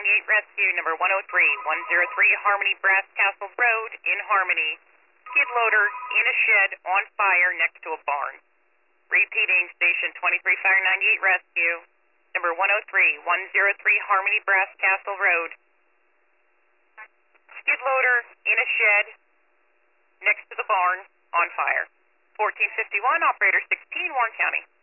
Rescue, number 103, Harmony Brass Castle Road in Harmony. Skid loader in a shed on fire next to a barn. Repeating, Station 23 Fire 98 Rescue, number 103, Harmony Brass Castle Road. Skid loader in a shed next to the barn on fire. 1451, Operator 16, Warren County.